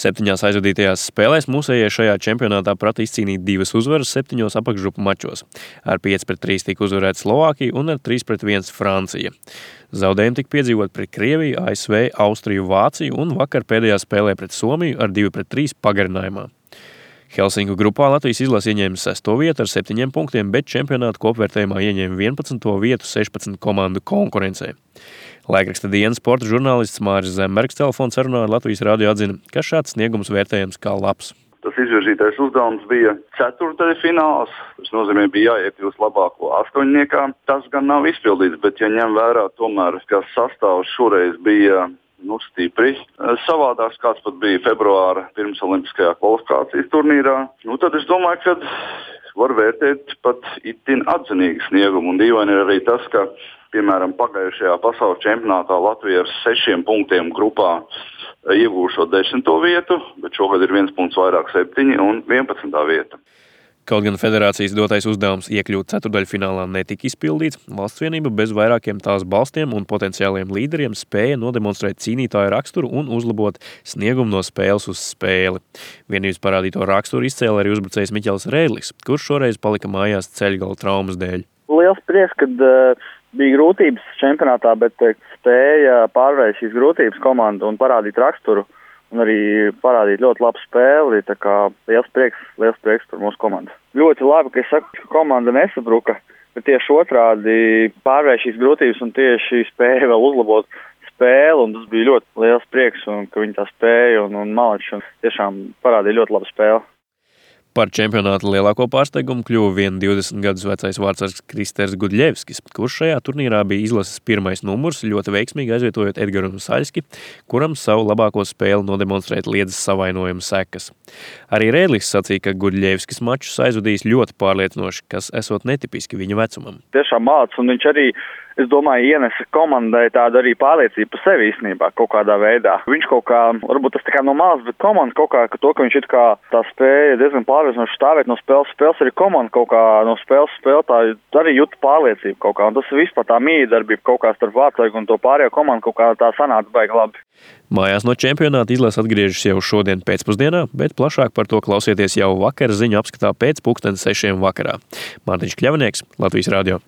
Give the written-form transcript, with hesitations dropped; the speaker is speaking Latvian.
7 aizvadītajās spēlēs mūsējie šajā čempionātā prata izcīnīt 2 uzvaras 7 apakšgrupu mačos. Ar 5-3 tika uzvarēta Slovākija un ar 3-1 Francija. Zaudējumi tika piedzīvot pret Krieviju, ASV, Austriju, Vāciju un vakar pēdējā spēlē pret Somiju ar 2-3 pagarinājumā. Helsinku grupā Latvijas izlase ieņēma 6. vietu ar 7 punktiem, bet čempionāta kopvērtējumā ieņēma 11. vietu 16 komandu konkurencē. Laikraksta Dienas sporta žurnālists Māris Zembergs telefona sarunā ar Latvijas radio atzina, ka šāds sniegums vērtējams kā labs. Tas izvirzītais uzdevums bija ceturtdaļfināls, tas nozīmē bija jāiekļūst labāko astoņniekā. Tas gan nav izpildīts, bet ja ņem vērā tomēr, ka sastāvs šoreiz bija stipri savādāks, kāds pat bija februāra pirmsolimpiskajā kvalifikācijas turnīrā, tad es domāju, ka var vērtēt pat itin atzinīgi sniegumu. Un dīvaini ir arī tas, ka, piemēram, pagājušajā pasaules čempionātā Latvija ar 6 punktiem grupā iegūšot 10. vietu, bet šogad ir 1 punkts vairāk 7 un 11. vieta. Kaut gan federācijas dotais uzdevums iekļūt ceturdaļfinālā netika izpildīts, Valsts vienība bez vairākiem tās balstiem un potenciāliem līderiem spēja nodemonstrēt cīnītāju raksturu un uzlabot sniegumu no spēles uz spēli. Vienības parādīto raksturu izcēla arī uzbrucējs Miķels Rēdlis, kurš šoreiz palika mājās ceļgala traumas dēļ. Liels prieks, kad bija grūtības čempionātā, bet spēja pārvarēt šīs grūtības komandu un parādīt raksturu. Un arī parādīt ļoti labu spēli, tā kā liels prieks par mūsu komandu. Ļoti labi, ka es saku, ka komanda nesabruka, bet tieši otrādi pārvēr šīs grūtības un tieši spēja vēl uzlabot spēli, un tas bija ļoti liels prieks, un ka viņi tā spēja un malači, un tiešām parādīja ļoti labu spēli. Par čempionāta lielāko pārsteigumu kļuva 20 gadus vecais vārdsargs Kristers Gudļevskis, kurš šajā turnīrā bija izlases pirmais numurs, ļoti veiksmīgi aizvietojot Edgaru Saļski, kuram savu labāko spēli nodemonstrēt liedzas savainojuma sekas. Arī Rēdlis sacīja, ka Gudļevskis mačus aizvadījis ļoti pārliecinoši, kas esot netipiski viņa vecumam. Tiešām māc, un viņš arī, es domāju, ienesa komandai tādu arī pārliecību par sevi īstenībā kaut kādā veidā. Viņš kaut kā, varbūt tas tā kā no malas, bet komanda kaut kā, ka to, ka viņš it kā tā spēja diezgan pārliecinoši stāvēt no spēles arī komanda kaut kā no spēles tā arī jūta pārliecību kaut kā. Un tas vispār tā mījdarbība kaut kā starp vārdsargu un to pārējo komandu kaut kā tā sanāca baigi labi. Mājās no čempionāta izlase atgriežas jau šodien pēcpusdienā, bet plašāk par to klausieties jau vakara ziņu apskatā pēc 6:00 vakarā. Mārtiņš Kļavnieks, Latvijas radio.